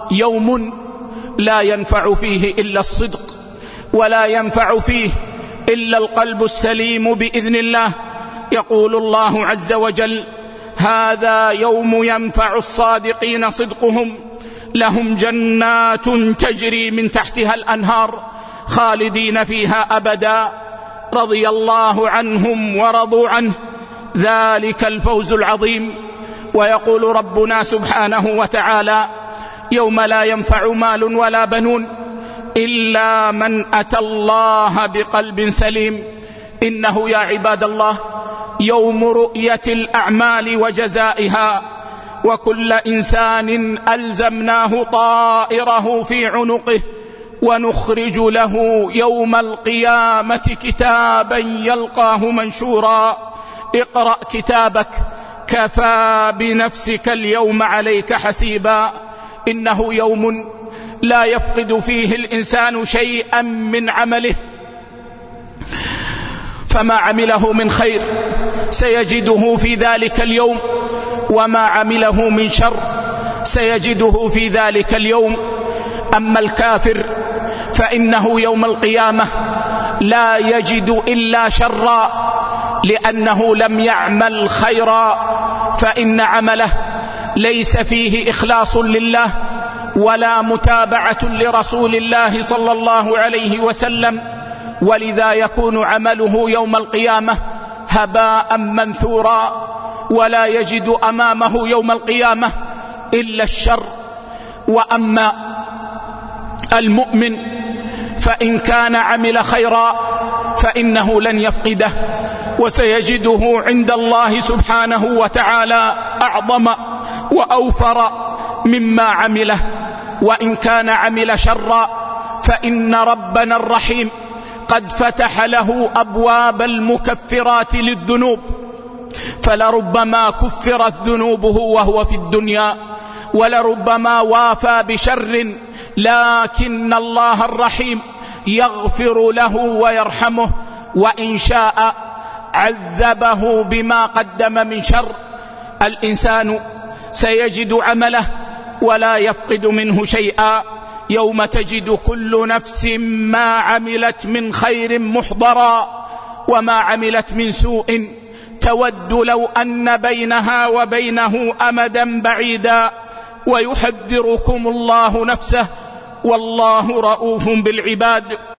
يوم لا ينفع فيه إلا الصدق، ولا ينفع فيه إلا القلب السليم بإذن الله. يقول الله عز وجل: هذا يوم ينفع الصادقين صدقهم، لهم جنات تجري من تحتها الأنهار خالدين فيها أبدا، رضي الله عنهم ورضوا عنه، ذلك الفوز العظيم. ويقول ربنا سبحانه وتعالى: يوم لا ينفع مال ولا بنون إلا من أتى الله بقلب سليم. إنه يا عباد الله يوم رؤية الأعمال وجزائها، وكل إنسان ألزمناه طائره في عنقه، ونخرج له يوم القيامة كتابا يلقاه منشورا: اقرأ كتابك كفى بنفسك اليوم عليك حسيبا. إنه يوم لا يفقد فيه الإنسان شيئا من عمله، فما عمله من خير سيجده في ذلك اليوم، وما عمله من شر سيجده في ذلك اليوم. أما الكافر فإنه يوم القيامة لا يجد إلا شرا، لأنه لم يعمل خيرا، فإن عمله ليس فيه إخلاص لله ولا متابعة لرسول الله صلى الله عليه وسلم، ولذا يكون عمله يوم القيامة هباء منثورا، ولا يجد أمامه يوم القيامة إلا الشر. وأما المؤمن فإن كان عمل خيرا فإنه لن يفقده، وسيجده عند الله سبحانه وتعالى أعظم وأوفر مما عمله. وإن كان عمل شرا فإن ربنا الرحيم قد فتح له أبواب المكفرات للذنوب، فلربما كفرت ذنوبه وهو في الدنيا، ولربما وافى بشر، لكن الله الرحيم يغفر له ويرحمه، وإن شاء عذبه بما قدم من شر. الإنسان سيجد عمله ولا يفقد منه شيئا، يوم تجد كل نفس ما عملت من خير محضرا، وما عملت من سوء تود لو أن بينها وبينه أمدا بعيدا، ويحذركم الله نفسه، والله رؤوف بالعباد.